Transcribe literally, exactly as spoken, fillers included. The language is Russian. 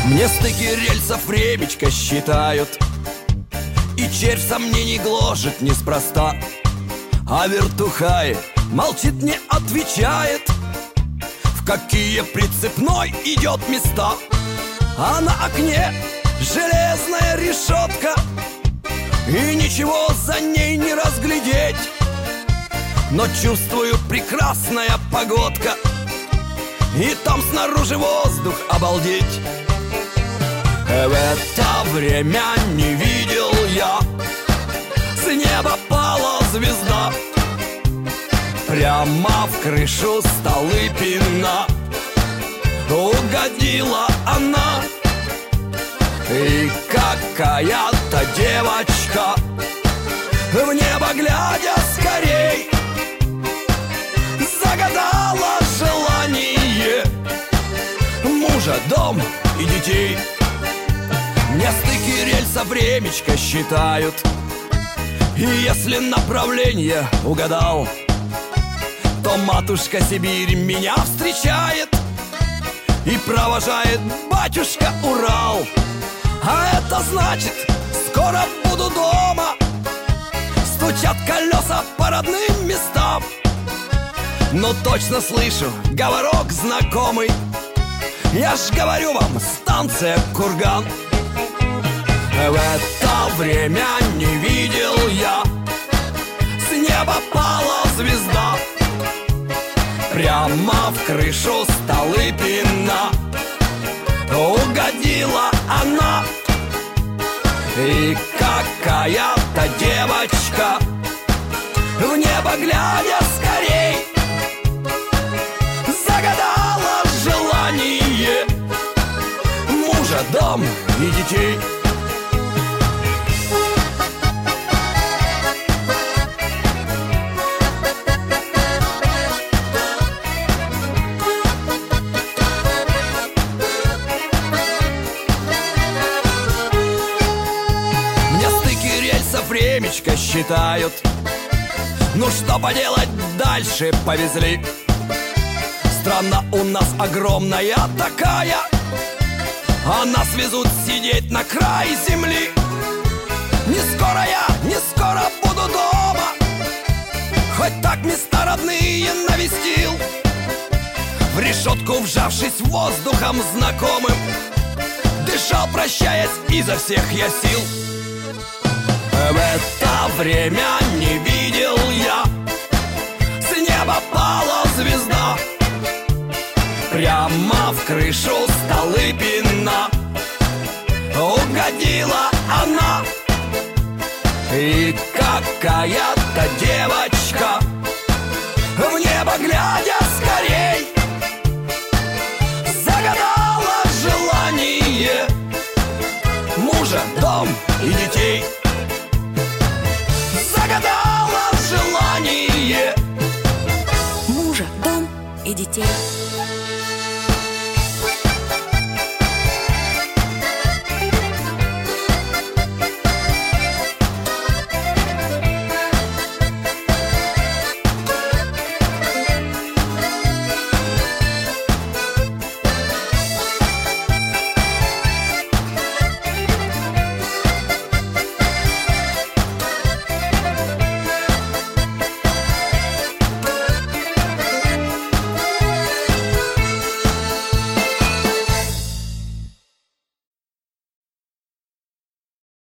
Мне стыки рельсов времечко считают, и червь сомнений гложет неспроста. А вертухай молчит, не отвечает, в какие прицепной идет места. А на окне железная решетка, и ничего за ней не разглядеть. Но чувствую, прекрасная погодка, и там снаружи воздух обалдеть. В это время не видел я, с неба пала звезда, прямо в крышу Столыпина угодила она. И какая-то девочка, в небо глядя скорей, загадала желание мужа, дом и детей. Мне стыки рельса времечко считают, и если направление угадал, то матушка Сибирь меня встречает и провожает батюшка Урал. А это значит, скоро буду дома, стучат колеса по родным местам. Но точно слышу говорок знакомый, я ж говорю вам, станция Курган. В это время не видел я, с неба пала звезда, прямо в крышу Столыпина угодила она. И какая-то девочка, в небо глядя скорей, загадала желание мужа, дом и детей. Времечко считают, ну что поделать, дальше повезли. Страна у нас огромная такая, а нас везут сидеть на край земли. Не скоро я, не скоро буду дома, хоть так места родные навестил. В решетку вжавшись воздухом знакомым, дышал, прощаясь, изо всех я сил. В это время не видел я, с неба пала звезда, прямо в крышу Столыпина угодила она. И какая-то девочка, в небо глядя